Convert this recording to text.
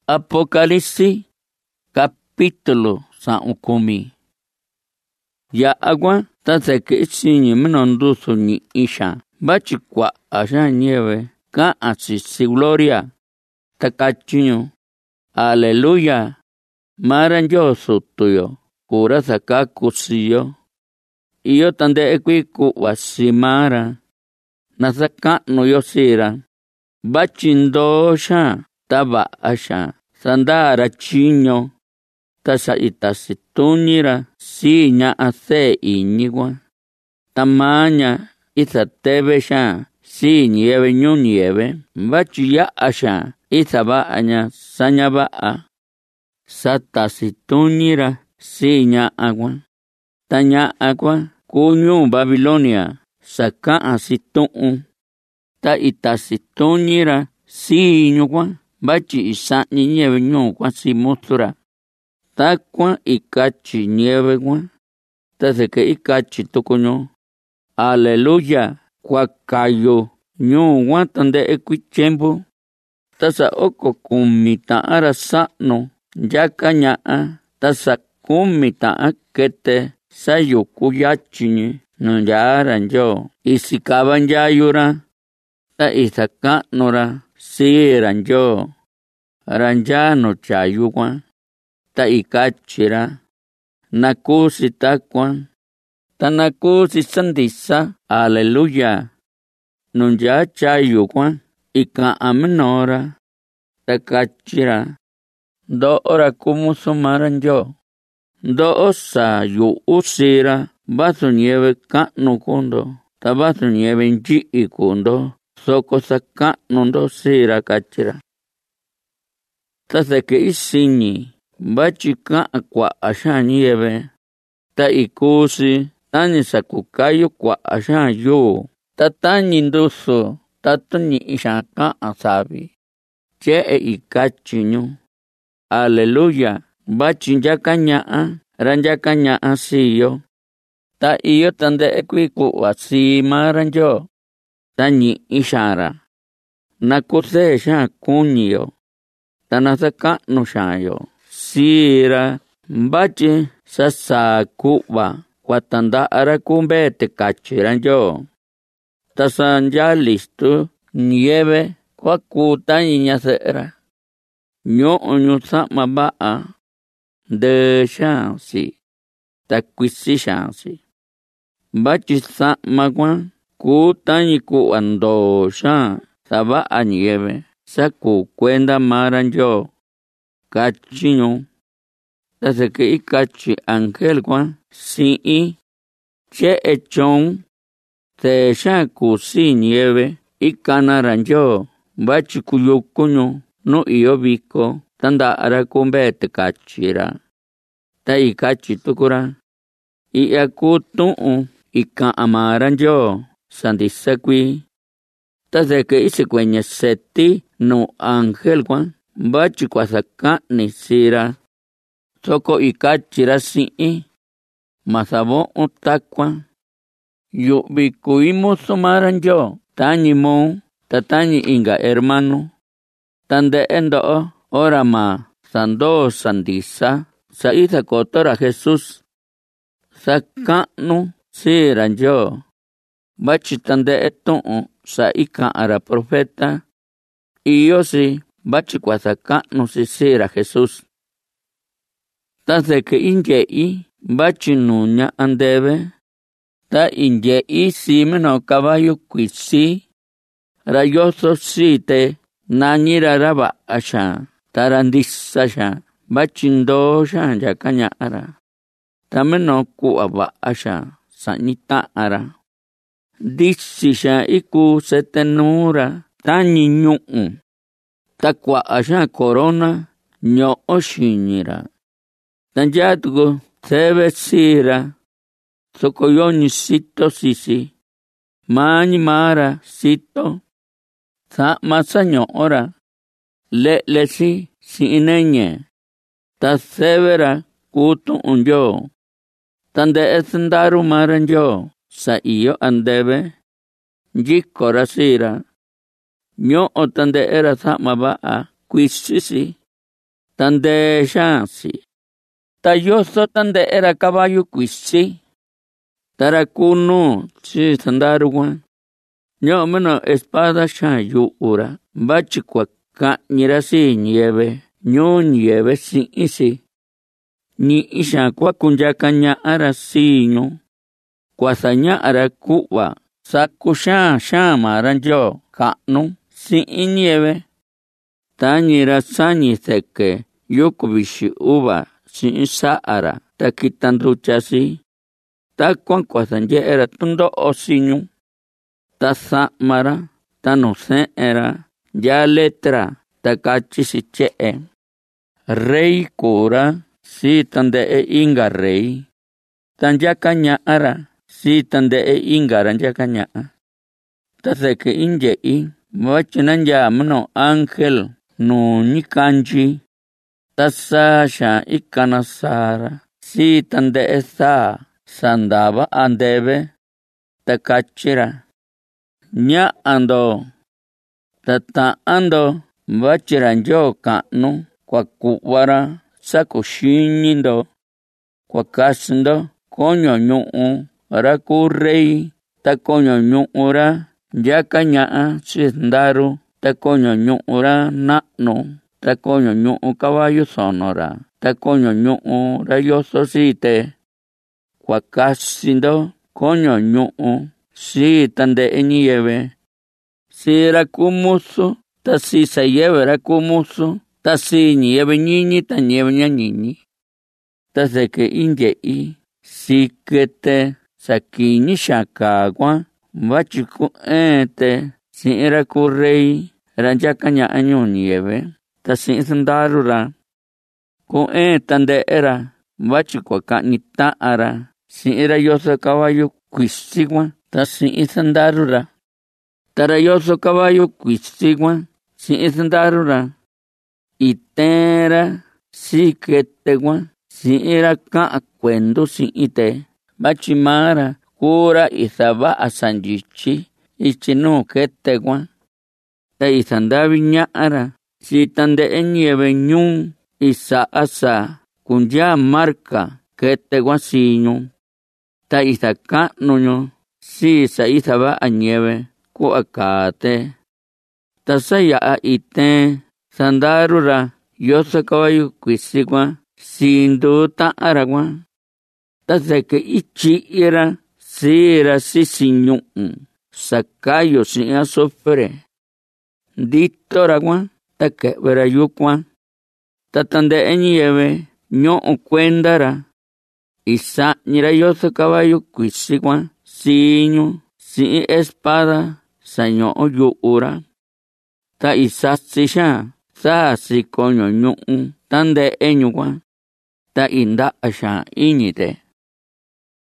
Apocalipsis capítulo 10. Ya'a kuan ta tseke'siñi mino ndusu ñi'i xan vachi kua'a xan ñeve ka'an sisi gloria ta katyiñu aleluya mara Nyoo sutu yo kura sakaku siyo iyo tande'e kuii ku'va simara na saka'nu yo sira vachi ndoo xan ta va'a xan sandara tyiño ta sa itasi tuñira si ña'a see iñi kuan tamaña isateve xan si ñieve ñu ñieve vachi ya'a xan isava'a saña va'a satasi tuñira si ña'a kuan ta ña'a kuan kuñu Babilonia saka'an si tu'un ta itasi tuñira si ñu kuan vachi isa'ñi ñeve ñu kuan si musura takuan ikatyi ñeve kuan ta seke ikatyi tukuñu aleluya kuakayo ñu kuan tande'e kuii tyempu ta sa oko kumi ta'an ra sa'nu nyaka ña'a ta sa kumi ta'an kete sayuku yatyiñi nu nyaa ra Nyoo isikava nyayu-ra ta isaka'nu-ra si ra Nyoo ra nyaa nu tyayu kuan ta ikatyi-ra nakusi takuan ta nakusi sandisa aleluya nu nyaa tyayu kuan ika'an minora ta katyi-ra ndo'o-ra kumusu mara Nyoo ndo'o sa yu'u sira vasu ñeve ka'nu kundo ta vasu ñeve nyi'i kundo soko saka'nu ndo sira katyi-ra ta seke isiñi vachi ka'an kua'a xan ñieve ta ikusi tañi sakukayu kua'a xan yuu ta tañi ndusu ta tuñi'i xan ka'an savi tye'e ikatyi ñu aleluya vachi nyaka ña'a ra nyaka ña'a siyo ta iyo tande'e kuii ku'va si mara Nyoo ta ñi'i xan-ra na kusee xan kuñi-yo ta na saka'nu xan yo sira vachi sasaa ku'va kuatanda'a-ra kumbee te katyi ra Nyoo ta sa nyaa listu ñieve kuaku tañi ñase'e-ra ñu'u ñu sa'ma va'a ndɨɨ xan si ta kuisi xan si vachi sa'ma kuan kuu tañi ku'va ndoo xan sava'a ñieve saku kuenda mara Nyoo katyi ñu ta seke ikatyi ángel kuan si'in tye'e tyon'un tee xan kusi ñieve ikana ra Nyoo vachi kuyuku ñu nu iyo viko tanda'a-ra kumbee te katyi-ra ta ikatyi tuku-ra i'ya kuu tu'un ika'an mara Nyoo sandisa kuii ta seke isikueñe seti nu ángel kuan vachi kuasaka'ni sira soko ikatyi-ra si'in masavo'un takuan yu'vi kuii musu mara Nyoo tañi muu ta tañi inka hermanu tande'e ndo'o ora ma sandoo sandisa sa isakoto-ra Jesus saka'nu si ra Nyoo vachi tande'e tu'un sa ika'an-ra profeta iyo si vachi kuasaka'nu si ra Jesus ta seke inye'i vachi nuña andeve ta inye'i si mino caballu kuisi ra yoso site nañi-ra ra va'a xan ta ra ndisa xan vachi ndoo xan nyaka ña'a-ra ta mino ku'va va'a xan sa'ñi ta'an-ra ndisi xan iku sete nuu-ra tañi ñu'u ta kua'a xan corona ño'o xiñi-ra ta nyaa tuku seve sira soko yoñi sito sisi mañi mara sito sa'ma saño'o-ra le'le si'in neñe ta seve-ra kuu tu'un Nyoo tande'e sandaru mara Nyoo sa iyo andeve nyiko-ra sira ño'o tande'e ra sa'ma va'a kuisi si tande xansi. Ta yoso tande era caballo kuisi. Tara kunu si sandaru guan. Yo meno espada xan yu ura. Bachi kwa kañira si nieve. Nyo nieve si isi. Ni isha kwa kunya kaña ara si nyo. Kwa saña ara kuwa. Saku xan maranjo kanu si nieve. Tañira sañi seke. Yuku bishi uva si saara. Ta kitanducha si. Ta kwa sanje era tundo osinyu. Ta samara. Ta no se era. Ya letra. Ta kachi si che'e. Rey kura. Si tande inga rey. Tanja kaña ara. Si tande inga ranja kaña. Ta seke inje i. Wachinanja mano ángel. No ni kanji. Ta sasha ikanasara. Si tande sa. Sandaba andebe. Ta kachira. Nya ando. Ta ando. Wachiranjo kanu. Kwa kuwara. Sako shinindo. Kwa kasindo. Konyo nyuu. Raku rey. Ta konyo nyuu ra. Yaka nyaa. Sindaru. Ta konyo nyuu ra. Na'no. Ta konyo nyuu caballo sonora. Ta konyo nyuu rayoso site. Kwa kasindo. Konyo nyuu. Si tande nieve. Si raku musu. Ta si se lleve raku musu. Ta si nieve niñi. Ta nieve niñi. Ta se que inje i. Si kete. Sakini shakagua. Bachiku ente. Si raku rey. Ranjaka nya año nieve. Ta si sandarura. Ko tande era. Bachiku kanita ara. Si era yoso caballo kuisigua. Ta si sandarura. Tarayoso caballo kuisigua. Si sandarura. Itera. Si ketegua. Si era ka cuendo si ite. Bachimara. Kura isaba asanjichi. Ichinu ketegua. Ta isandavi ñaara. Si tande nieve ñun. Isa asa. Kunya marca. Ketegua siñu. Ta isa ka'nuño. Si sa isaba a nieve. Ku akate. Ta saya a ite. Sandarura. Yoso caballo kuisigua. Sindu ta aragua. Ta se que ichi era. Si era si siñu. Sakayo si azufre. Dito aragua. Ta que vera yukua. Ta tande nieve. Ño cuendara. Isa nira yoso caballo kuisigua. Siñu. Si espada. Saño yura. Ta isa sisha. Sa si coño ñuu. Tande eñugua. Ta inda asha iñite.